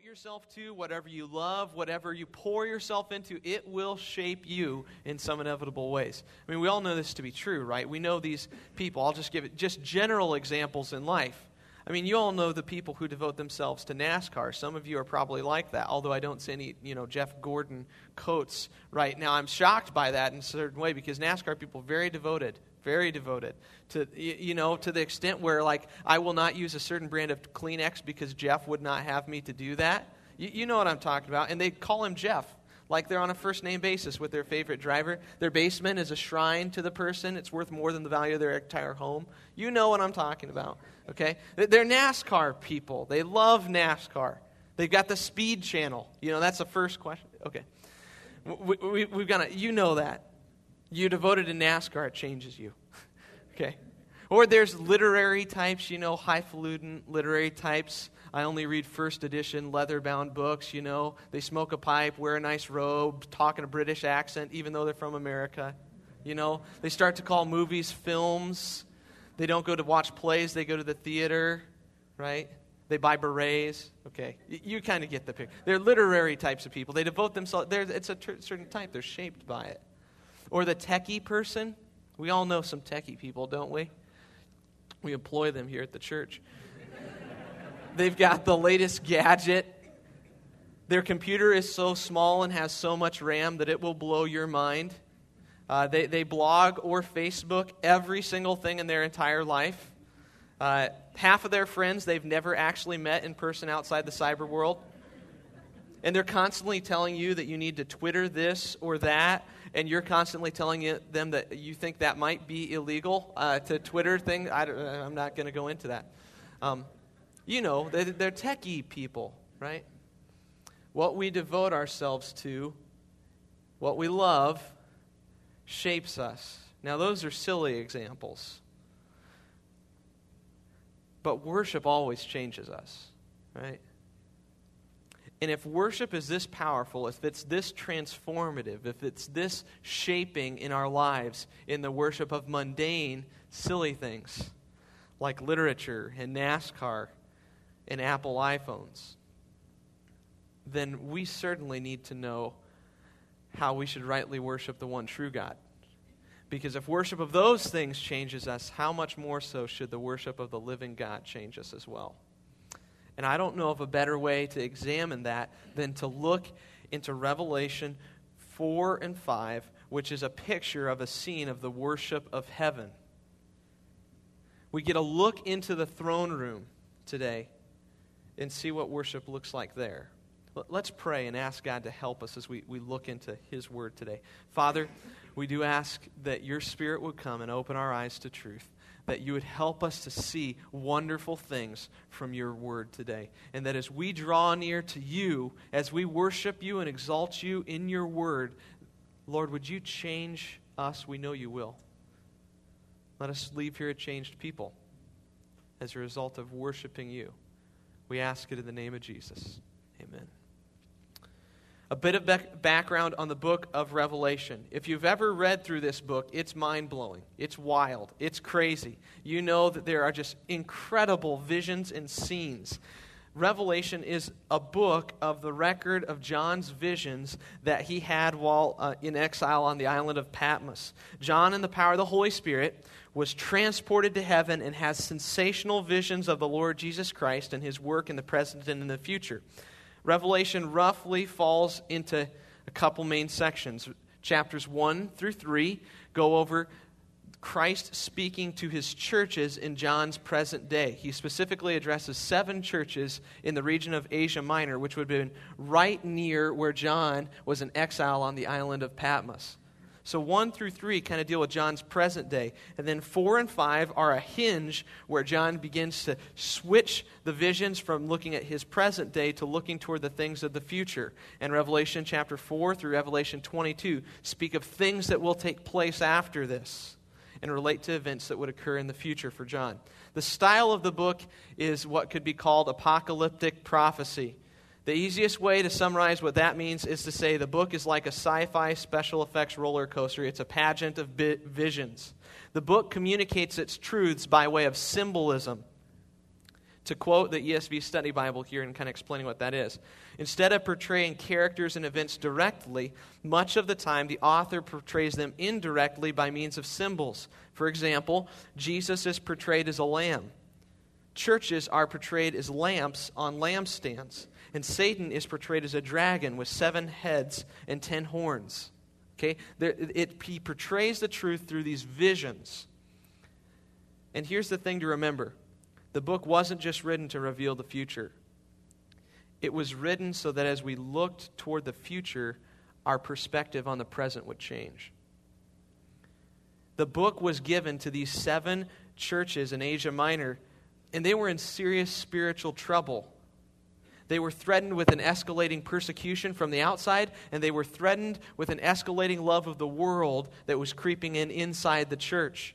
devote yourself to, whatever you love, whatever you pour yourself into, it will shape you in some inevitable ways. I mean, we all know this to be true, right? We know these people. I'll just give it just general examples in life. I mean, you all know the people who devote themselves to NASCAR. Some of you are probably like that, although I don't see any, Jeff Gordon coats right now. I'm shocked by that in a certain way because NASCAR people are very devoted to, to the extent where, like, I will not use a certain brand of Kleenex because Jeff would not have me to do that. You know what I'm talking about. And they call him Jeff, like they're on a first-name basis with their favorite driver. Their basement is a shrine to the person. It's worth more than the value of their entire home. You know what I'm talking about, okay? They're NASCAR people. They love NASCAR. They've got the Speed Channel. That's the first question. Okay. We've got to, you know that. You're devoted to NASCAR, it changes you. Okay. Or there's literary types, highfalutin literary types. I only read first edition, leather-bound books, They smoke a pipe, wear a nice robe, talk in a British accent, even though they're from America. They start to call movies films. They don't go to watch plays, they go to the theater, right? They buy berets. Okay, you kind of get the picture. They're literary types of people. They devote themselves, it's a certain type. They're shaped by it. Or the techie person. We all know some techie people, don't we? We employ them here at the church. They've got the latest gadget. Their computer is so small and has so much RAM that it will blow your mind. They blog or Facebook every single thing in their entire life. Half of their friends they've never actually met in person outside the cyber world. And they're constantly telling you that you need to Twitter this or that, and you're constantly telling them that you think that might be illegal to Twitter things. I'm not going to go into that. They're techie people, right? What we devote ourselves to, what we love, shapes us. Now, those are silly examples. But worship always changes us, right? And if worship is this powerful, if it's this transformative, if it's this shaping in our lives in the worship of mundane, silly things like literature and NASCAR and Apple iPhones, then we certainly need to know how we should rightly worship the one true God. Because if worship of those things changes us, how much more so should the worship of the living God change us as well? And I don't know of a better way to examine that than to look into Revelation 4 and 5, which is a picture of a scene of the worship of heaven. We get a look into the throne room today and see what worship looks like there. Let's pray and ask God to help us as we look into His Word today. Father, we do ask that Your Spirit would come and open our eyes to truth, that You would help us to see wonderful things from Your Word today, and that as we draw near to You, as we worship You and exalt You in Your Word, Lord, would You change us? We know You will. Let us leave here a changed people as a result of worshiping You. We ask it in the name of Jesus. Amen. A bit of background on the book of Revelation. If you've ever read through this book, it's mind-blowing. It's wild. It's crazy. You know that there are just incredible visions and scenes. Revelation is a book of the record of John's visions that he had while in exile on the island of Patmos. John, in the power of the Holy Spirit, was transported to heaven and has sensational visions of the Lord Jesus Christ and His work in the present and in the future. Revelation roughly falls into a couple main sections. Chapters 1 through 3 go over Christ speaking to His churches in John's present day. He specifically addresses 7 churches in the region of Asia Minor, which would have been right near where John was in exile on the island of Patmos. So 1 through 3 kind of deal with John's present day. And then 4 and 5 are a hinge where John begins to switch the visions from looking at his present day to looking toward the things of the future. And Revelation chapter 4 through Revelation 22 speak of things that will take place after this and relate to events that would occur in the future for John. The style of the book is what could be called apocalyptic prophecy. The easiest way to summarize what that means is to say the book is like a sci-fi special effects roller coaster. It's a pageant of visions. The book communicates its truths by way of symbolism. To quote the ESV Study Bible here and kind of explaining what that is, instead of portraying characters and events directly, much of the time the author portrays them indirectly by means of symbols. For example, Jesus is portrayed as a lamb. Churches are portrayed as lamps on lampstands. And Satan is portrayed as a dragon with 7 heads and 10 horns. Okay? He portrays the truth through these visions. And here's the thing to remember. The book wasn't just written to reveal the future. It was written so that as we looked toward the future, our perspective on the present would change. The book was given to these 7 churches in Asia Minor, and they were in serious spiritual trouble. They were threatened with an escalating persecution from the outside, and they were threatened with an escalating love of the world that was creeping in inside the church.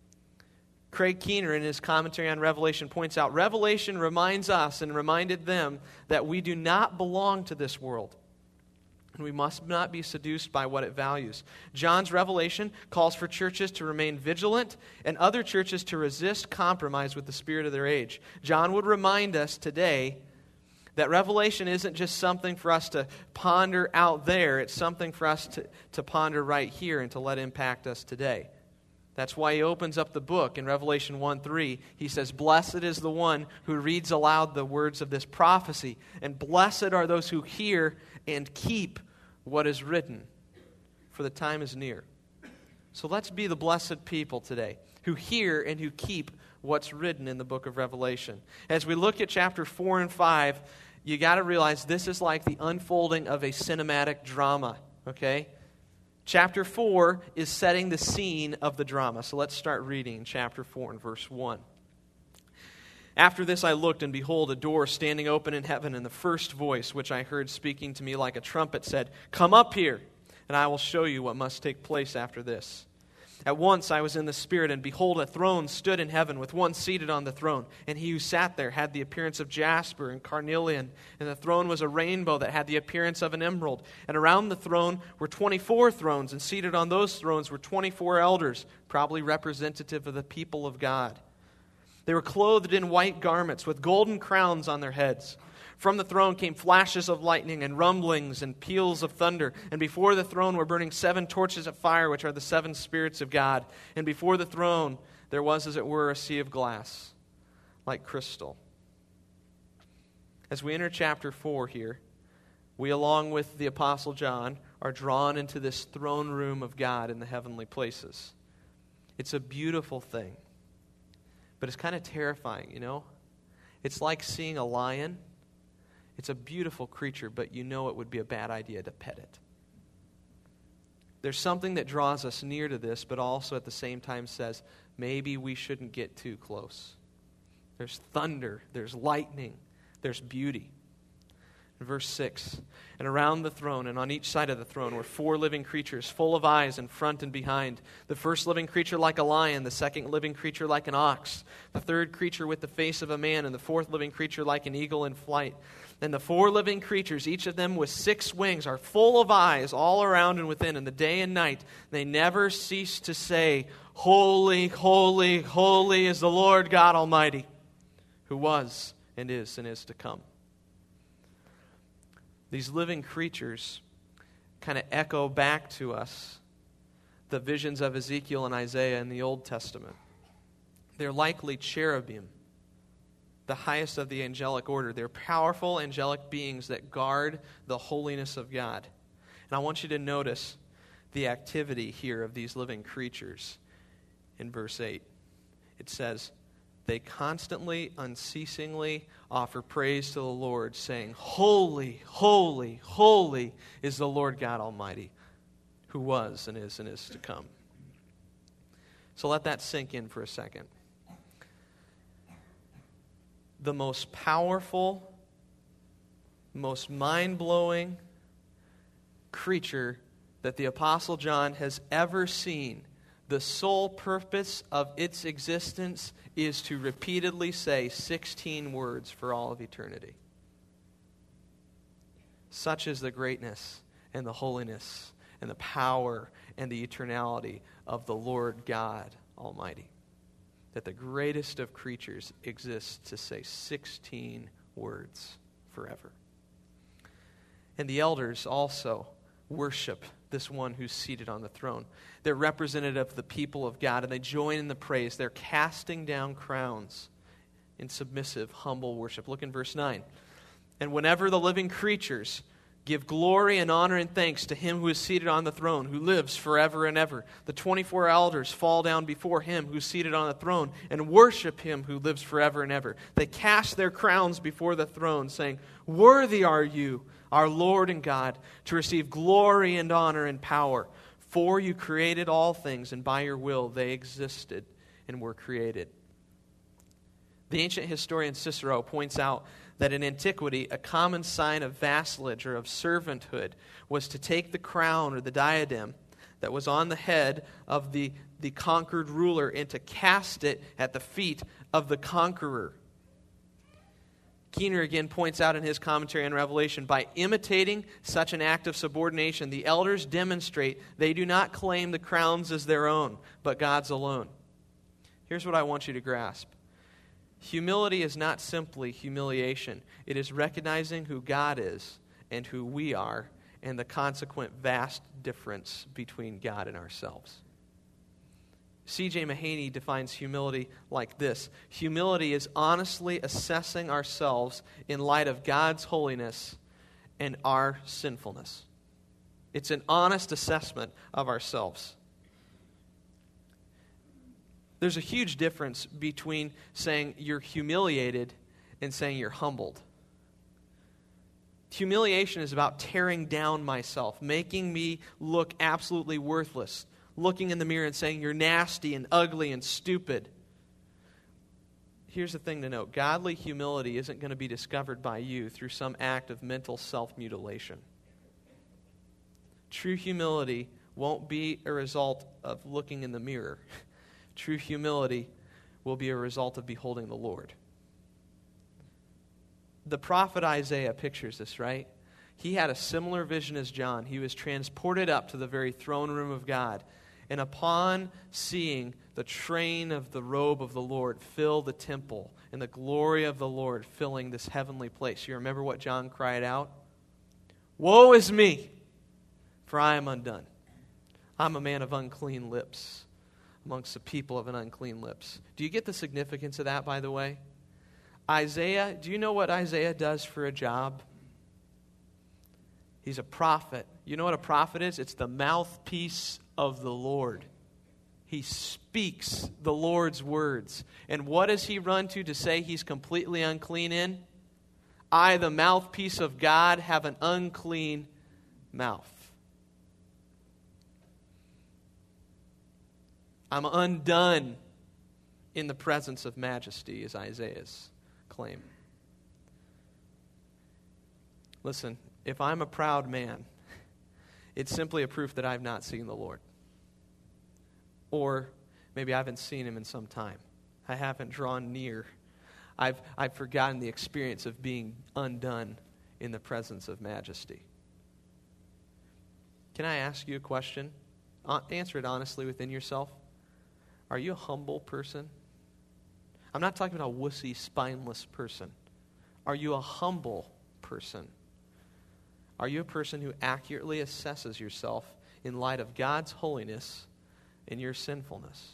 Craig Keener, in his commentary on Revelation, points out, Revelation reminds us and reminded them that we do not belong to this world, and we must not be seduced by what it values. John's Revelation calls for churches to remain vigilant and other churches to resist compromise with the spirit of their age. John would remind us today that Revelation isn't just something for us to ponder out there, it's something for us to ponder right here and to let impact us today. That's why he opens up the book in Revelation 1:3. He says, "Blessed is the one who reads aloud the words of this prophecy, and blessed are those who hear and keep what is written, for the time is near." So let's be the blessed people today, who hear and who keep what's written in the book of Revelation. As we look at chapter 4 and 5, you got to realize this is like the unfolding of a cinematic drama, okay? Chapter 4 is setting the scene of the drama. So let's start reading chapter 4 and verse 1. "After this I looked, and behold, a door standing open in heaven, and the first voice which I heard speaking to me like a trumpet said, 'Come up here, and I will show you what must take place after this.' At once I was in the Spirit, and behold, a throne stood in heaven, with one seated on the throne. And he who sat there had the appearance of jasper and carnelian. And the throne was a rainbow that had the appearance of an emerald. And around the throne were 24 thrones, and seated on those thrones were 24 elders, probably representative of the people of God. They were clothed in white garments, with golden crowns on their heads. From the throne came flashes of lightning and rumblings and peals of thunder. And before the throne were burning 7 torches of fire, which are the 7 spirits of God. And before the throne there was, as it were, a sea of glass, like crystal." As we enter chapter 4 here, we, along with the Apostle John, are drawn into this throne room of God in the heavenly places. It's a beautiful thing, but it's kind of terrifying, you know? It's like seeing a lion. It's a beautiful creature, but you know it would be a bad idea to pet it. There's something that draws us near to this, but also at the same time says, maybe we shouldn't get too close. There's thunder, there's lightning, there's beauty. In verse 6, "And around the throne and on each side of the throne were 4 living creatures, full of eyes in front and behind. The first living creature like a lion, the second living creature like an ox, the third creature with the face of a man, and the fourth living creature like an eagle in flight. And the 4 living creatures, each of them with 6 wings, are full of eyes all around and within, and the day and night they never cease to say, 'Holy, holy, holy is the Lord God Almighty, who was and is to come.'" These living creatures kind of echo back to us the visions of Ezekiel and Isaiah in the Old Testament. They're likely cherubim, the highest of the angelic order. They're powerful angelic beings that guard the holiness of God. And I want you to notice the activity here of these living creatures in verse 8. It says, "They constantly, unceasingly offer praise to the Lord, saying, 'Holy, holy, holy is the Lord God Almighty, who was and is to come.'" So let that sink in for a second. The most powerful, most mind-blowing creature that the Apostle John has ever seen, the sole purpose of its existence is to repeatedly say 16 words for all of eternity. Such is the greatness and the holiness and the power and the eternality of the Lord God Almighty. that the greatest of creatures exists to say 16 words forever. And the elders also worship this one who's seated on the throne. They're representative of the people of God, and they join in the praise. They're casting down crowns in submissive, humble worship. Look in verse 9. And whenever the living creatures give glory and honor and thanks to him who is seated on the throne, who lives forever and ever, the 24 elders fall down before him who's seated on the throne and worship him who lives forever and ever. They cast their crowns before the throne, saying, "Worthy are you, our Lord and God, to receive glory and honor and power. For you created all things, and by your will they existed and were created." The ancient historian Cicero points out that in antiquity, a common sign of vassalage or of servanthood was to take the crown or the diadem that was on the head of the conquered ruler and to cast it at the feet of the conqueror. Keener again points out in his commentary on Revelation, by imitating such an act of subordination, the elders demonstrate they do not claim the crowns as their own, but God's alone. Here's what I want you to grasp. Humility is not simply humiliation. It is recognizing who God is and who we are and the consequent vast difference between God and ourselves. C.J. Mahaney defines humility like this. Humility is honestly assessing ourselves in light of God's holiness and our sinfulness. It's an honest assessment of ourselves. There's a huge difference between saying you're humiliated and saying you're humbled. Humiliation is about tearing down myself, making me look absolutely worthless, looking in the mirror and saying you're nasty and ugly and stupid. Here's the thing to note. Godly humility isn't going to be discovered by you through some act of mental self-mutilation. True humility won't be a result of looking in the mirror. True humility will be a result of beholding the Lord. The prophet Isaiah pictures this, right? He had a similar vision as John. He was transported up to the very throne room of God. And upon seeing the train of the robe of the Lord fill the temple and the glory of the Lord filling this heavenly place, you remember what John cried out? "Woe is me, for I am undone. I'm a man of unclean lips, amongst the people of an unclean lips." Do you get the significance of that, by the way? Isaiah, do you know what Isaiah does for a job? He's a prophet. You know what a prophet is? It's the mouthpiece of the Lord. He speaks the Lord's words. And what does he run to say he's completely unclean in? I, the mouthpiece of God, have an unclean mouth. I'm undone in the presence of majesty, is Isaiah's claim. Listen, if I'm a proud man, it's simply a proof that I've not seen the Lord. Or maybe I haven't seen him in some time. I haven't drawn near. I've forgotten the experience of being undone in the presence of majesty. Can I ask you a question? Answer it honestly within yourself. Are you a humble person? I'm not talking about a wussy, spineless person. Are you a humble person? Are you a person who accurately assesses yourself in light of God's holiness and your sinfulness?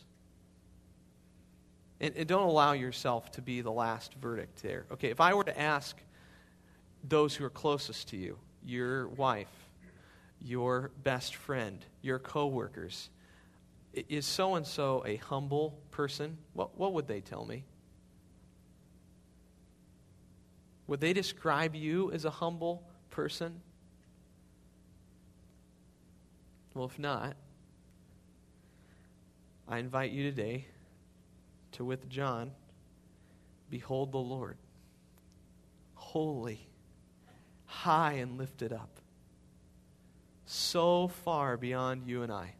And don't allow yourself to be the last verdict there. Okay, if I were to ask those who are closest to you, your wife, your best friend, your coworkers, is so-and-so a humble person? What would they tell me? Would they describe you as a humble person? Well, if not, I invite you today to, with John, behold the Lord, holy, high and lifted up, so far beyond you and I.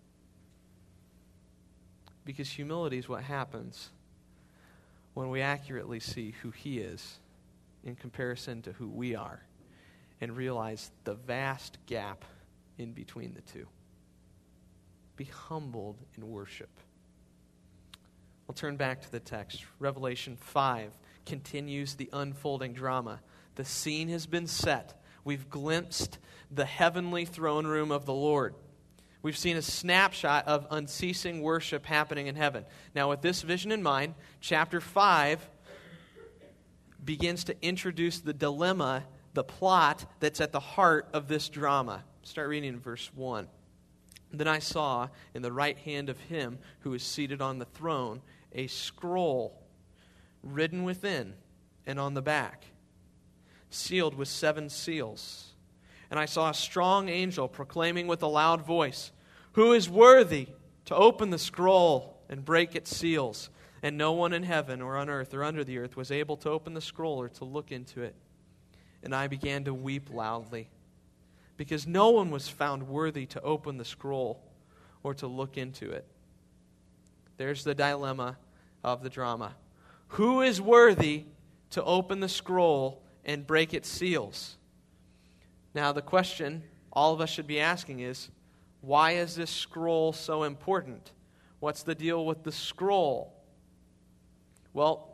Because humility is what happens when we accurately see who he is in comparison to who we are and realize the vast gap in between the two. Be humbled in worship. We'll turn back to the text. Revelation 5 continues the unfolding drama. The scene has been set. We've glimpsed the heavenly throne room of the Lord. We've seen a snapshot of unceasing worship happening in heaven. Now, with this vision in mind, chapter 5 begins to introduce the dilemma, the plot that's at the heart of this drama. Start reading in verse 1. Then I saw in the right hand of him who is seated on the throne a scroll written within and on the back, sealed with 7 seals. And I saw a strong angel proclaiming with a loud voice, "Who is worthy to open the scroll and break its seals?" And no one in heaven or on earth or under the earth was able to open the scroll or to look into it. And I began to weep loudly, because no one was found worthy to open the scroll or to look into it. There's the dilemma of the drama. Who is worthy to open the scroll and break its seals? Now, the question all of us should be asking is, why is this scroll so important? What's the deal with the scroll? Well,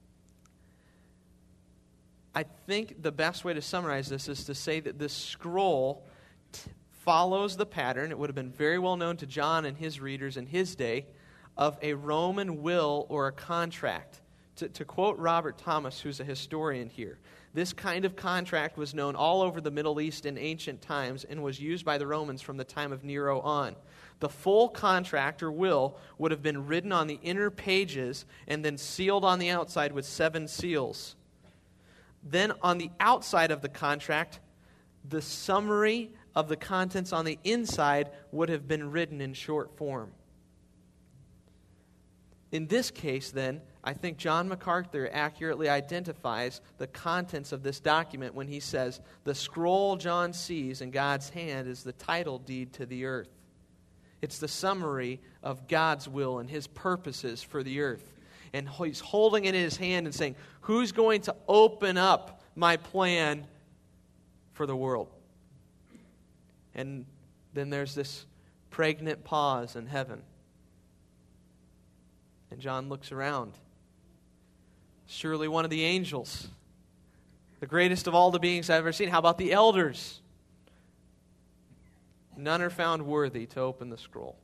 I think the best way to summarize this is to say that this scroll follows the pattern. It would have been very well known to John and his readers in his day of a Roman will or a contract. To quote Robert Thomas, who's a historian here, this kind of contract was known all over the Middle East in ancient times and was used by the Romans from the time of Nero on. The full contract or will would have been written on the inner pages and then sealed on the outside with 7 seals. Then on the outside of the contract, the summary of the contents on the inside would have been written in short form. In this case, then, I think John MacArthur accurately identifies the contents of this document when he says, the scroll John sees in God's hand is the title deed to the earth. It's the summary of God's will and His purposes for the earth. And he's holding it in his hand and saying, who's going to open up my plan for the world? And then there's this pregnant pause in heaven. And John looks around. Surely one of the angels, the greatest of all the beings I've ever seen. How about the elders? None are found worthy to open the scroll.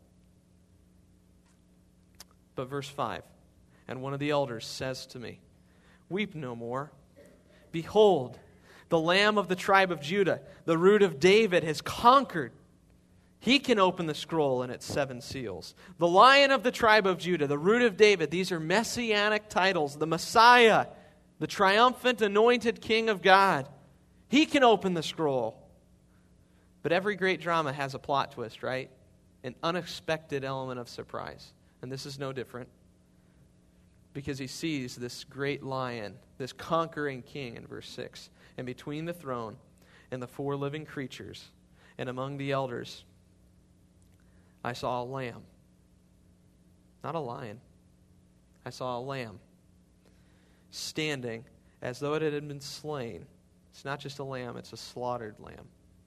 But verse 5, and one of the elders says to me, weep no more. Behold, the Lamb of the tribe of Judah, the Root of David, has conquered. He can open the scroll and its 7 seals. The Lion of the tribe of Judah, the Root of David, these are messianic titles. The Messiah, the triumphant anointed King of God. He can open the scroll. But every great drama has a plot twist, right? An unexpected element of surprise. And this is no different. Because he sees this great lion, this conquering king in verse 6. And between the throne and the 4 living creatures and among the elders, I saw a lamb. Not a lion. I saw a lamb standing as though it had been slain. It's not just a lamb, it's a slaughtered lamb.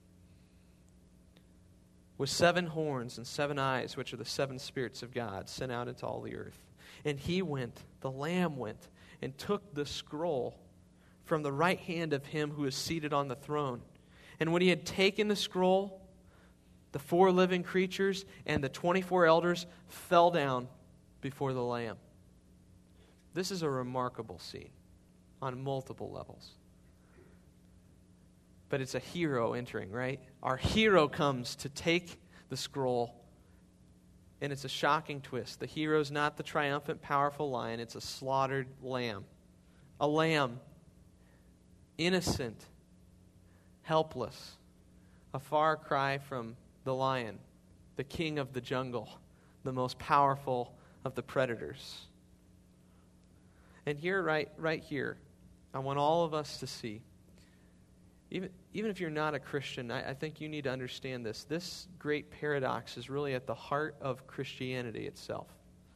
With 7 horns and 7 eyes, which are the 7 spirits of God, sent out into all the earth. And he went, the Lamb went, and took the scroll from the right hand of him who is seated on the throne. And when he had taken the scroll, the 4 living creatures and the 24 elders fell down before the Lamb. This is a remarkable scene on multiple levels. But it's a hero entering, right? Our hero comes to take the scroll, and it's a shocking twist. The hero's not the triumphant, powerful lion. It's a slaughtered lamb. A lamb, innocent, helpless, a far cry from the lion, the king of the jungle, the most powerful of the predators. And here, right here, I want all of us to see, even if you're not a Christian, I think you need to understand this. This great paradox is really at the heart of Christianity itself.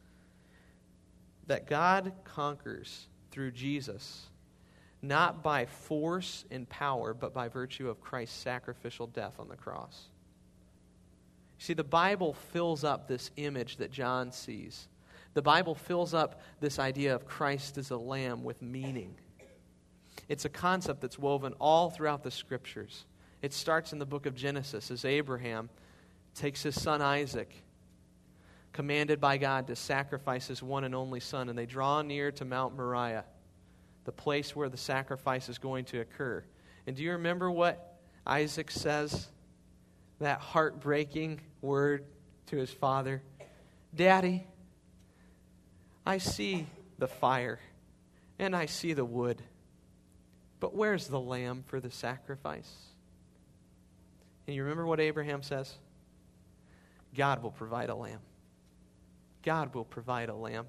That God conquers through Jesus, not by force and power, but by virtue of Christ's sacrificial death on the cross. See, the Bible fills up this image that John sees. The Bible fills up this idea of Christ as a lamb with meaning. It's a concept that's woven all throughout the Scriptures. It starts in the book of Genesis as Abraham takes his son Isaac, commanded by God to sacrifice his one and only son, and they draw near to Mount Moriah, the place where the sacrifice is going to occur. And do you remember what Isaac says? That heartbreaking word to his father. Daddy, I see the fire and I see the wood, but where's the lamb for the sacrifice? And you remember what Abraham says? God will provide a lamb. God will provide a lamb.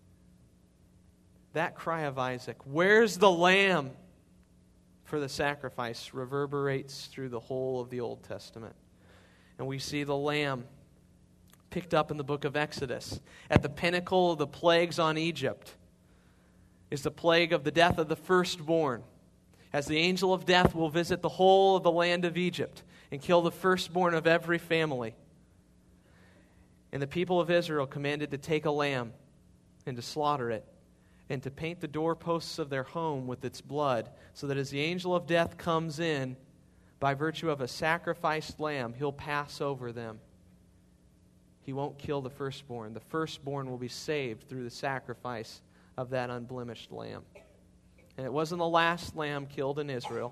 That cry of Isaac, where's the lamb for the sacrifice, reverberates through the whole of the Old Testament. And we see the lamb picked up in the book of Exodus. At the pinnacle of the plagues on Egypt is the plague of the death of the firstborn, as the angel of death will visit the whole of the land of Egypt and kill the firstborn of every family. And the people of Israel commanded to take a lamb and to slaughter it and to paint the doorposts of their home with its blood, so that as the angel of death comes in, by virtue of a sacrificed lamb, he'll pass over them. He won't kill the firstborn. The firstborn will be saved through the sacrifice of that unblemished lamb. And it wasn't the last lamb killed in Israel.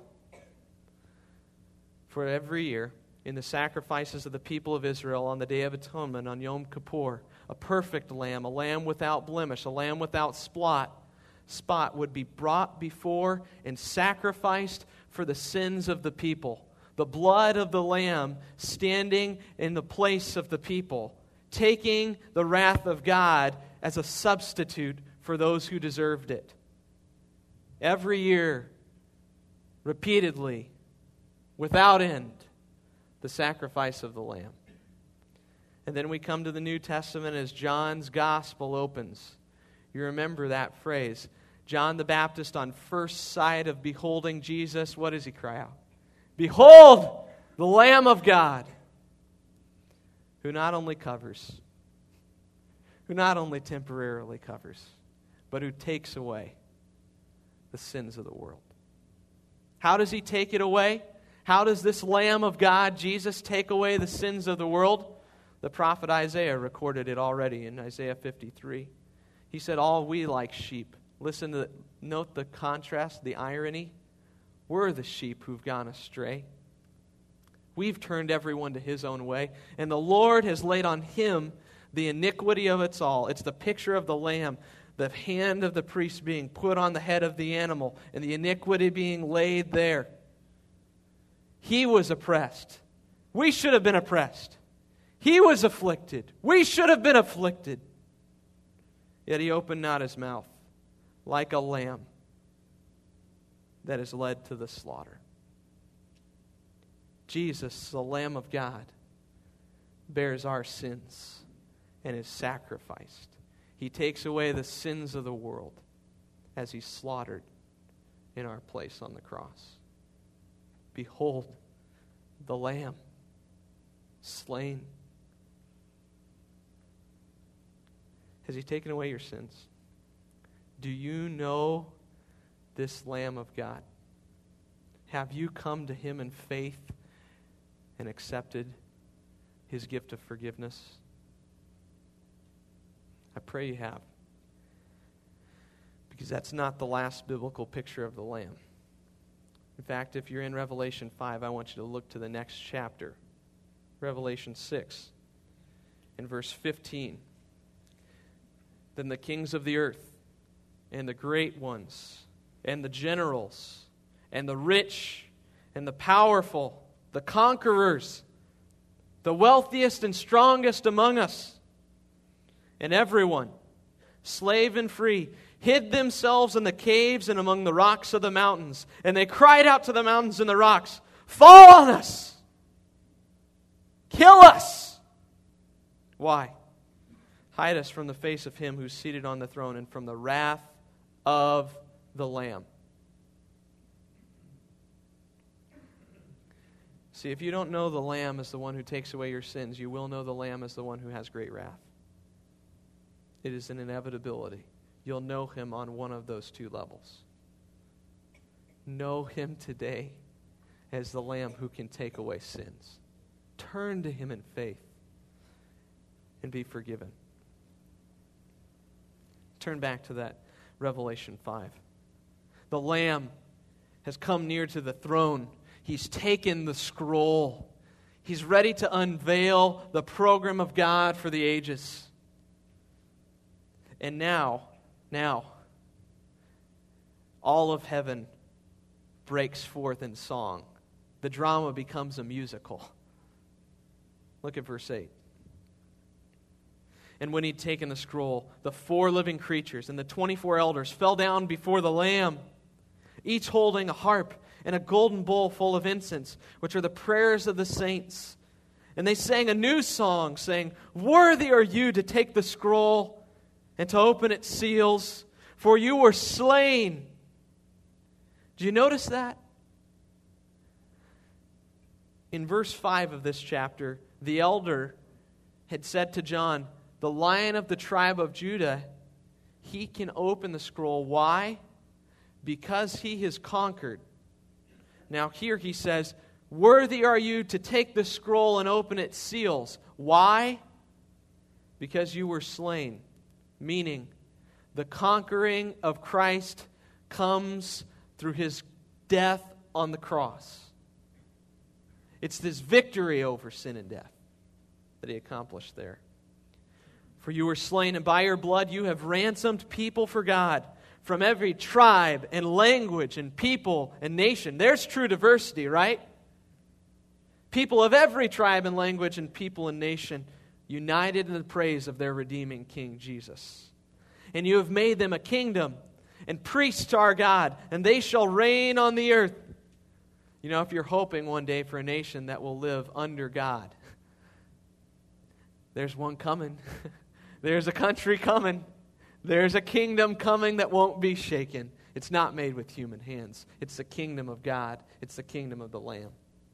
For every year, in the sacrifices of the people of Israel on the Day of Atonement, on Yom Kippur, a perfect lamb, a lamb without blemish, a lamb without spot would be brought before and sacrificed for the sins of the people. The blood of the lamb standing in the place of the people, taking the wrath of God as a substitute for those who deserved it. Every year, repeatedly, without end, the sacrifice of the lamb. And then we come to the New Testament as John's gospel opens. You remember that phrase. John the Baptist, on first sight of beholding Jesus, what does he cry out? Behold, the Lamb of God, who not only covers, who not only temporarily covers, but who takes away the sins of the world. How does he take it away? How does this Lamb of God, Jesus, take away the sins of the world? The prophet Isaiah recorded it already in Isaiah 53. He said, all we like sheep. Note the contrast, the irony. We're the sheep who've gone astray. We've turned everyone to his own way, and the Lord has laid on him the iniquity of us all. It's the picture of the lamb, the hand of the priest being put on the head of the animal, and the iniquity being laid there. He was oppressed. We should have been oppressed. He was afflicted. We should have been afflicted. Yet he opened not his mouth, like a lamb that is led to the slaughter. Jesus, the Lamb of God, bears our sins and is sacrificed. He takes away the sins of the world as he's slaughtered in our place on the cross. Behold, the Lamb slain. Has he taken away your sins? Do you know this Lamb of God? Have you come to him in faith and accepted his gift of forgiveness? I pray you have. Because that's not the last biblical picture of the Lamb. In fact, if you're in Revelation 5, I want you to look to the next chapter. Revelation 6, in verse 15. Then the kings of the earth, and the great ones, and the generals, and the rich, and the powerful, the conquerors, the wealthiest and strongest among us, and everyone, slave and free, hid themselves in the caves and among the rocks of the mountains. And they cried out to the mountains and the rocks, fall on us! Kill us! Why? Hide us from the face of him who's seated on the throne and from the wrath of the Lamb. See, if you don't know the Lamb as the one who takes away your sins, you will know the Lamb as the one who has great wrath. it is an inevitability. You'll know him on one of those two levels. Know him today as the Lamb who can take away sins. Turn to him in faith and be forgiven. Turn back to that Revelation 5. The Lamb has come near to the throne. He's taken the scroll. He's ready to unveil the program of God for the ages. And now, all of heaven breaks forth in song. The drama becomes a musical. Look at verse 8. And when he'd taken the scroll, the 4 living creatures and the 24 elders fell down before the Lamb, each holding a harp and a golden bowl full of incense, which are the prayers of the saints. And they sang a new song, saying, "Worthy are you to take the scroll and to open its seals, for you were slain." Do you notice that? In verse 5 of this chapter, the elder had said to John, the Lion of the tribe of Judah, he can open the scroll. Why? Because he has conquered. Now here he says, "Worthy are you to take the scroll and open its seals." Why? Because you were slain. Meaning, the conquering of Christ comes through his death on the cross. It's this victory over sin and death that he accomplished there. "For you were slain, and by your blood you have ransomed people for God from every tribe and language and people and nation." There's true diversity, right? People of every tribe and language and people and nation united in the praise of their redeeming King Jesus. "And you have made them a kingdom and priests to our God, and they shall reign on the earth." You know, if you're hoping one day for a nation that will live under God, there's one coming. There's a country coming. There's a kingdom coming that won't be shaken. It's not made with human hands. It's the kingdom of God. It's the kingdom of the Lamb.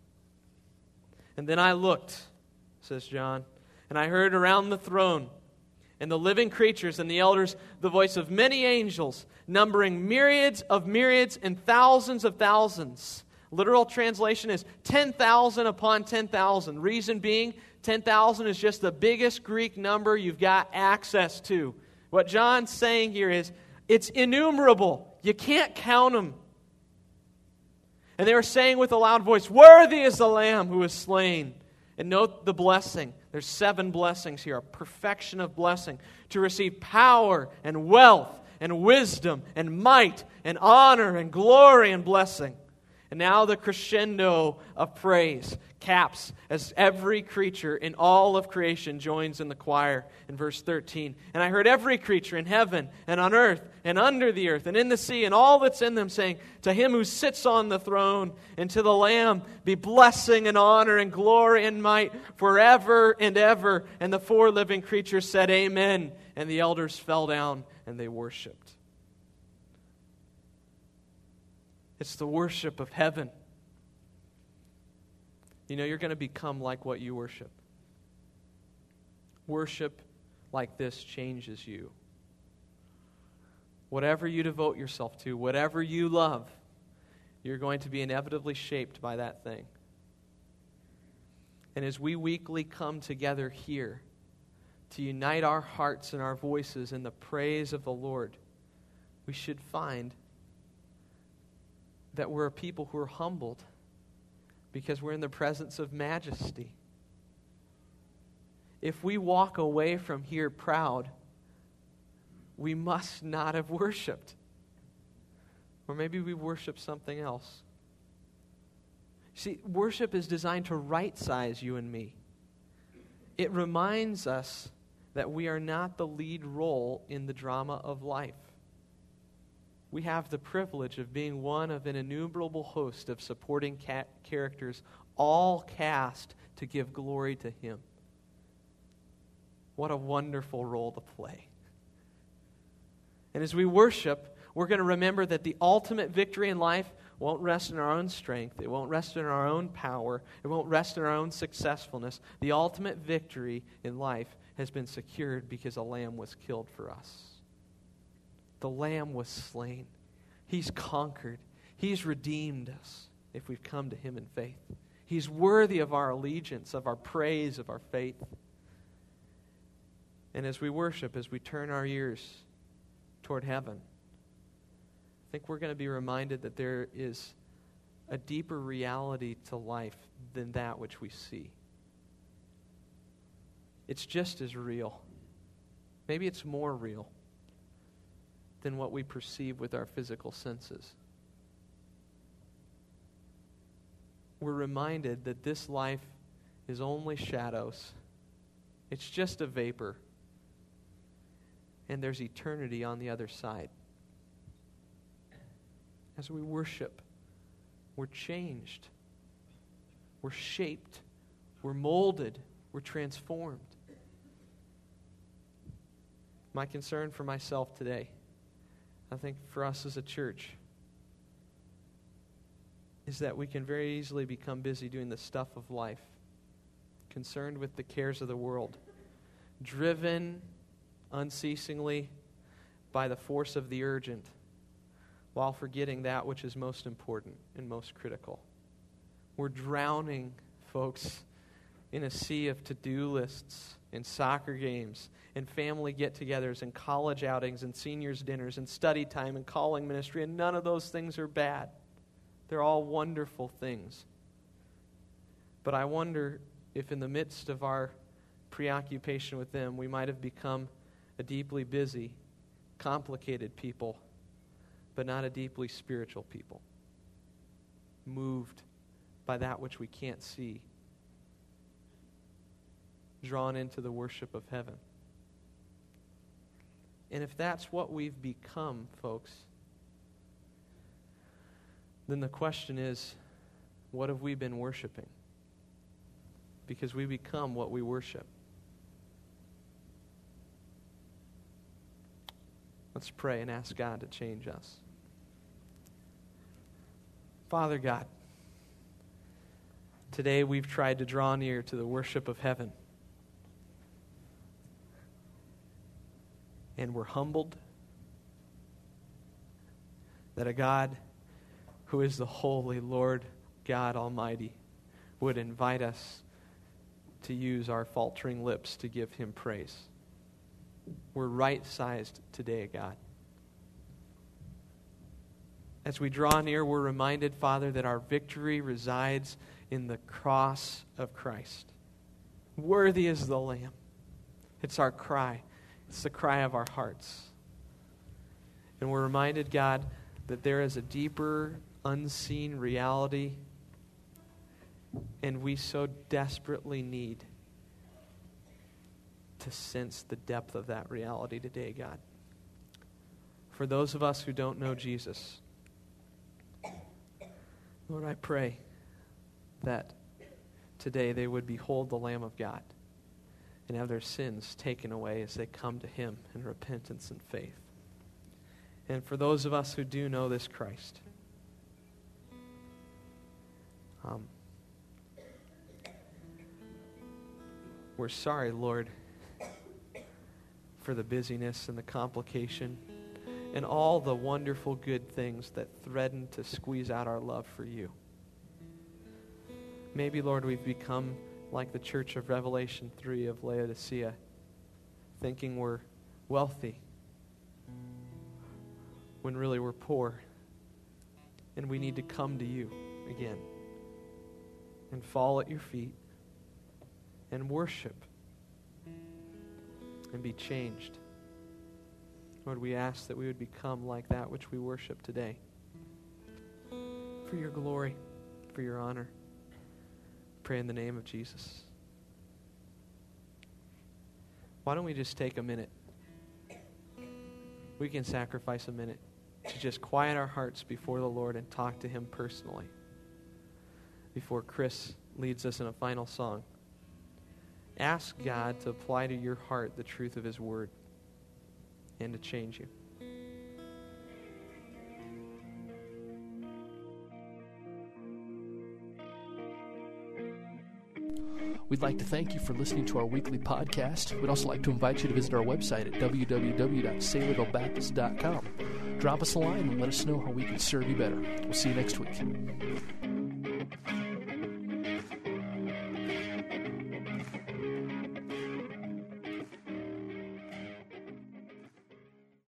"And then I looked," says John, "and I heard around the throne and the living creatures and the elders the voice of many angels, numbering myriads of myriads and thousands of thousands." Literal translation is 10,000 upon 10,000. Reason being, 10,000 is just the biggest Greek number you've got access to. What John's saying here is, it's innumerable. You can't count them. And they were saying with a loud voice, "Worthy is the Lamb who was slain." And note the blessing. There's 7 blessings here, a perfection of blessing. "To receive power and wealth and wisdom and might and honor and glory and blessing." And now the crescendo of praise caps as every creature in all of creation joins in the choir in verse 13. "And I heard every creature in heaven and on earth and under the earth and in the sea and all that's in them saying, 'To him who sits on the throne and to the Lamb be blessing and honor and glory and might forever and ever.' And the 4 living creatures said, 'Amen.' And the elders fell down and they worshiped." It's the worship of heaven. You know, you're going to become like what you worship. Worship like this changes you. Whatever you devote yourself to, whatever you love, you're going to be inevitably shaped by that thing. And as we weekly come together here to unite our hearts and our voices in the praise of the Lord, we should find that we're a people who are humbled because we're in the presence of majesty. If we walk away from here proud, we must not have worshiped. Or maybe we worship something else. See, worship is designed to right-size you and me. It reminds us that we are not the lead role in the drama of life. We have the privilege of being one of an innumerable host of supporting characters, all cast to give glory to Him. What a wonderful role to play. And as we worship, we're going to remember that the ultimate victory in life won't rest in our own strength. It won't rest in our own power. It won't rest in our own successfulness. The ultimate victory in life has been secured because a lamb was killed for us. The lamb was slain. He's conquered. He's redeemed us if we've come to him in faith. He's worthy of our allegiance, of our praise, of our faith. And as we worship, as we turn our ears toward heaven, I think we're going to be reminded that there is a deeper reality to life than that which we see. It's just as real. Maybe it's more real than what we perceive with our physical senses. We're reminded that this life is only shadows. It's just a vapor. And there's eternity on the other side. As we worship, we're changed. We're shaped. We're molded. We're transformed. My concern for myself today, I think for us as a church, is that we can very easily become busy doing the stuff of life, concerned with the cares of the world, driven unceasingly by the force of the urgent, while forgetting that which is most important and most critical. We're drowning, folks, in a sea of to-do lists and soccer games and family get-togethers and college outings and seniors' dinners and study time and calling ministry, and none of those things are bad. They're all wonderful things. But I wonder if in the midst of our preoccupation with them, we might have become a deeply busy, complicated people, but not a deeply spiritual people, moved by that which we can't see, drawn into the worship of heaven. And if that's what we've become, folks, then the question is, what have we been worshiping? Because we become what we worship. Let's pray and ask God to change us. Father God, today we've tried to draw near to the worship of heaven. And we're humbled that a God who is the holy Lord God Almighty would invite us to use our faltering lips to give him praise. We're right-sized today, God. As we draw near, we're reminded, Father, that our victory resides in the cross of Christ. Worthy is the Lamb. It's our cry. It's the cry of our hearts. And we're reminded, God, that there is a deeper, unseen reality, and we so desperately need to sense the depth of that reality today, God. For those of us who don't know Jesus, Lord, I pray that today they would behold the Lamb of God and have their sins taken away as they come to him in repentance and faith. And for those of us who do know this Christ, we're sorry, Lord, for the busyness and the complication and all the wonderful good things that threaten to squeeze out our love for you. Maybe, Lord, we've become like the church of Revelation 3 of Laodicea, thinking we're wealthy when really we're poor, and we need to come to you again and fall at your feet and worship and be changed. Lord, we ask that we would become like that which we worship today. For your glory, for your honor. Pray in the name of Jesus. Why don't we just take a minute? We can sacrifice a minute to just quiet our hearts before the Lord and talk to him personally before Chris leads us in a final song. Ask God to apply to your heart the truth of his word and to change you. We'd like to thank you for listening to our weekly podcast. We'd also like to invite you to visit our website at www.saylorvillebaptist.com. Drop us a line and let us know how we can serve you better. We'll see you next week.